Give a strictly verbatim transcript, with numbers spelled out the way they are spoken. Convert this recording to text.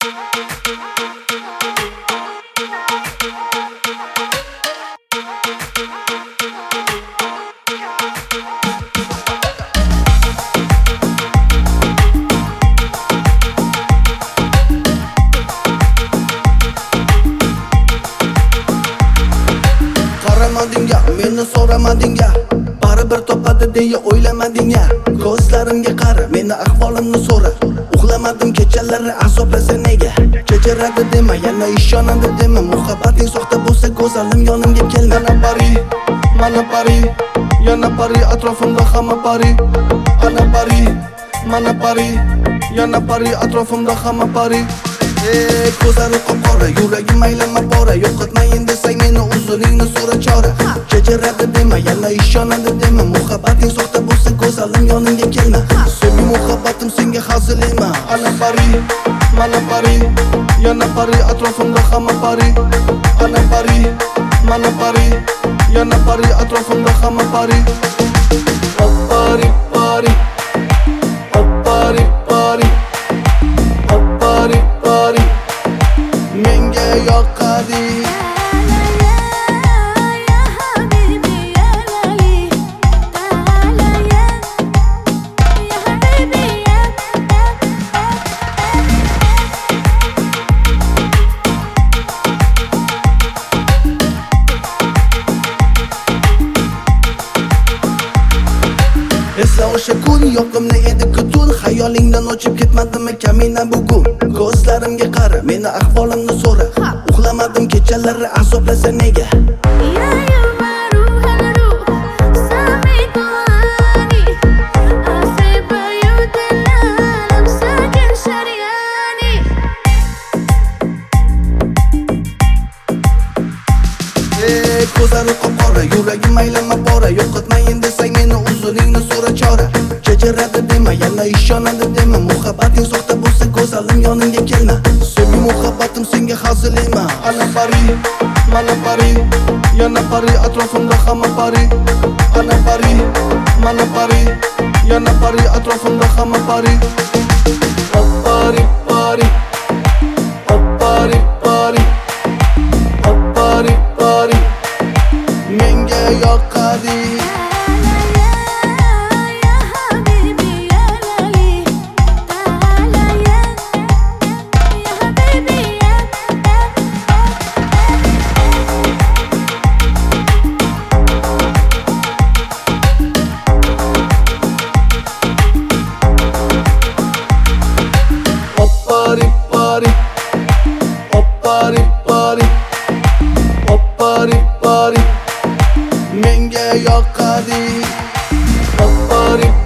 Qaramadingga, meni so'ramadingga, baribir topadi deya o'ylamadingga. Ko'zlarimga qara, meni ahvolimni so'ra. Uxlamadim kechalari azoblasa nega? Kechiradi dema, yana ishonadi dema. Muhabbating soxta bo'lsa go'zalim yonimga kel. Mana pari, mana pari, yana pari, atrofimda hamma pari. Ana pari, mana pari, yana pari, atrofimda hamma pari. Ey ko'zlari qop-qora, yuragim aylama bora. Yo'qotmayin desang meni uzuningni so'ra chora. Kechiradi dema, yana ishonadi dema. Muhabbating soxta bo'lsa go'zalim yonimga kelma. Sevgi muhabbatim senga hazil ema. Ana pari, mana pari, yana pari, atrofimda hamma pari. Ana pari, mana pari, yana pari, atrofimda hamma pari. Oh pari, pari, oh pari, pari, oh pari, pari, menga yoqadi. Esla o'sha kun yoqimli edi kutun. Xayolingdan o'chib ketmadimi kamina bugun? Ko'zlarimga qara, meni ahvolimni so'ra. Uxlamadim kechalari azoblasa nega? Ey ko'zlari qop-qora, yuragim aylama bora. Yo'qotmayin desang meni uzuningni so'ra chora. Kechiradi dema, yana ishonadi dema. Muhabbating soxta bo'lsa go'zalim yonimga kelma. Sevgi muhabbatim senga hazil ema. Ana pari, mana pari, yana pari, atrofimda hamma pari. Ana pari, mana pari, yana pari, atrofimda hamma pari. Oh pari, pari, oh pari, pari, oh pari, pari, menga yoqadi. Pari, pari, oh pari, pari, oh pari, pari, menga yoqadi. Oh pari,